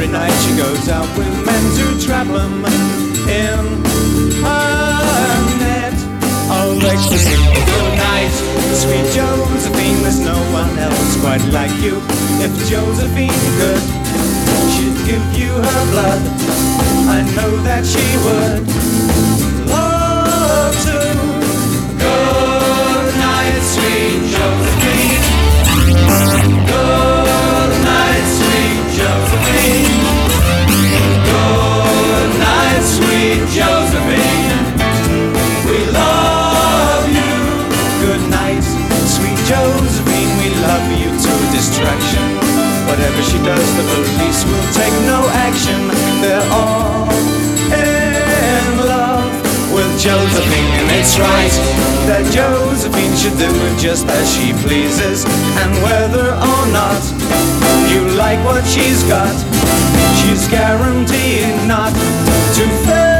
every night she goes out with men to trap 'em in her net of ecstasy. Good night, sweet Josephine, there's no one else quite like you. If Josephine could, she'd give you her blood. I know that she would love to. Good night, sweet Josephine. Good night, sweet Josephine. Good night, sweet Josephine. We love you. Good night, sweet Josephine. We love you to distraction. Whatever she does, the police will take no action. They're all in love with Josephine. And it's right that Josephine should do just as she pleases. And whether or not you like what she's got, she's guaranteed not to fail.